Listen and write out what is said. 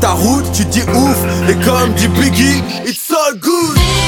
ta route, tu dis ouf. Et comme dit Biggie, it's all good.